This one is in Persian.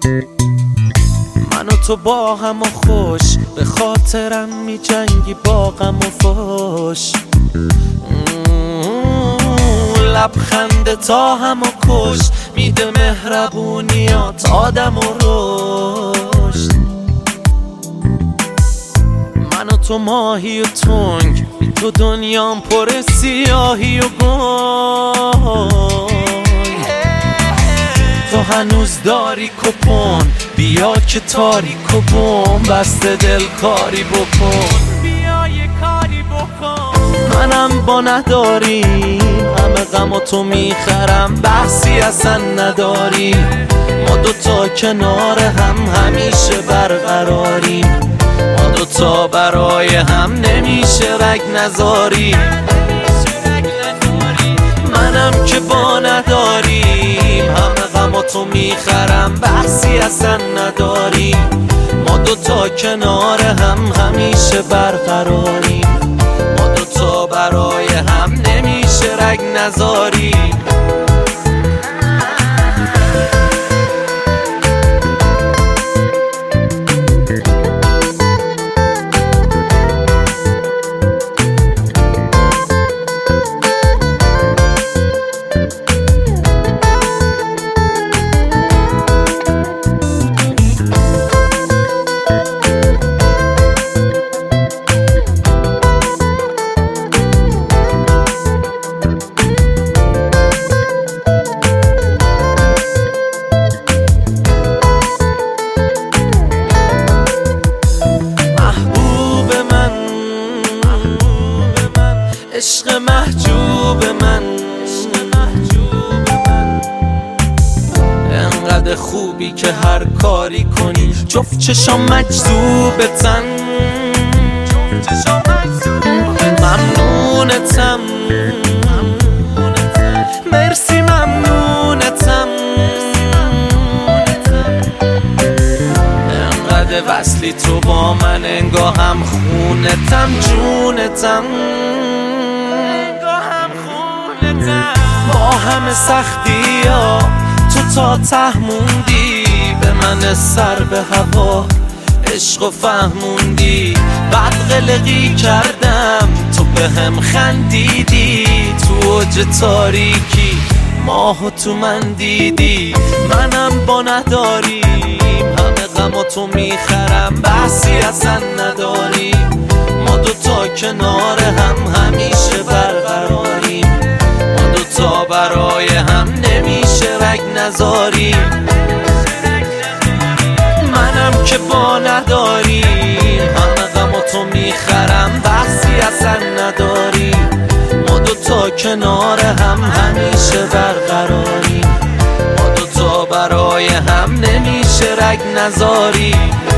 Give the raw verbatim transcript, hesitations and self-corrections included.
من و تو با هم و خوش به خاطرم می جنگی با غم و فوش. لبخند تا هم و کش میده مهربونیات آدم و رشد. من و تو ماهی و تنگ بی تو دنیام پر سیاهی و گنگ. تو هنوز داری کپون بیا که تاریک و بوم بسته دل کاری بکن. بیا یه کاری بکن. منم با نداری همه غم و تو میخرم بحثی اصلا نداری. ما دوتا کنار هم همیشه برقراریم. ما دوتا برای هم نمیشه رگ نذاری. منم که با نداریم همه غم و تو میخرم بحثی اصلا نداریم. ما دوتا کنار هم همیشه برقراریم. ما دوتا برای هم نمیشه رگ نذاریم. عشق محجوب من انقدر خوبی که هر کاری کنی جفت چشام مجذوبتن. ممنونتم مرسی ممنونتم. انقدر وصلی تو با من انگاه هم خونتم جونتم. با همه سختی ها تو تا ته موندی به من سر به هوا عشق و فهموندی. بعد قلقی کردم تو به هم خندیدی تو اوج تاریکی ماهو تو من دیدی. منم با نداریم همه غم و تو میخرم بحثی اصلا نداریم. ما دوتا کنار هم همیشه برقراریم. تا برای هم نمیشه رگ نذاریم. منم که با نداریم همه غم و تو میخرم بحثی اصلا نداریم. ما دوتا کنار هم همیشه برقراریم. ما دوتا برای هم نمیشه رگ نذاریم.